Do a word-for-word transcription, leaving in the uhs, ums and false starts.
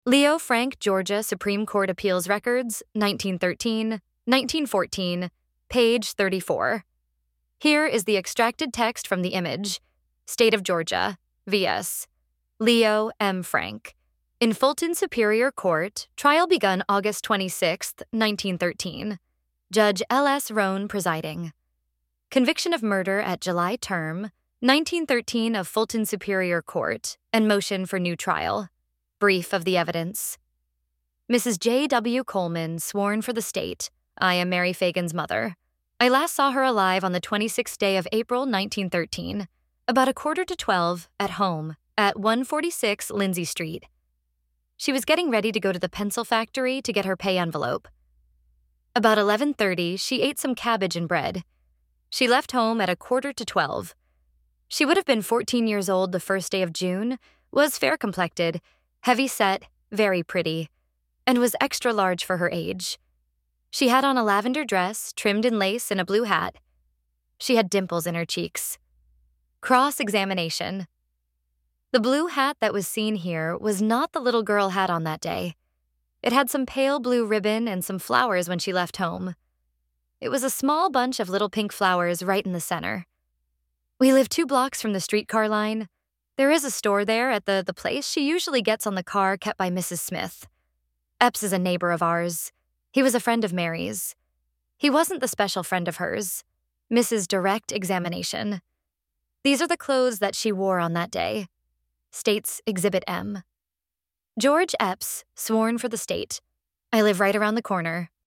Leo Frank, Georgia Supreme Court Appeals Records, nineteen thirteen, nineteen fourteen, page thirty-four. Here is the extracted text from the image. State of Georgia, V S Leo M. Frank. In Fulton Superior Court, trial begun August twenty-sixth, nineteen thirteen. Judge L S. Roan presiding. Conviction of murder at July term, nineteen thirteen of Fulton Superior Court, and motion for new trial. Brief of the evidence. Missus J W. Coleman, sworn for the state. I am Mary Fagan's mother. I last saw her alive on the twenty-sixth day of April, nineteen thirteen, about a quarter to twelve, at home, at one forty-six Lindsay Street. She was getting ready to go to the pencil factory to get her pay envelope. About eleven thirty, she ate some cabbage and bread. She left home at a quarter to twelve. She would have been fourteen years old the first day of June, was fair-complected, heavy-set, very pretty, and was extra large for her age. She had on a lavender dress, trimmed in lace, and a blue hat. She had dimples in her cheeks. Cross-examination. The blue hat that was seen here was not the little girl had on that day. It had some pale blue ribbon and some flowers when she left home. It was a small bunch of little pink flowers right in the center. We live two blocks from the streetcar line. There is a store there at the, the place she usually gets on the car kept by Missus Smith. Epps is a neighbor of ours. He was a friend of Mary's. He wasn't the special friend of hers. Missus Direct Examination. These are the clothes that she wore on that day. State's Exhibit M. George Epps, sworn for the state. I live right around the corner.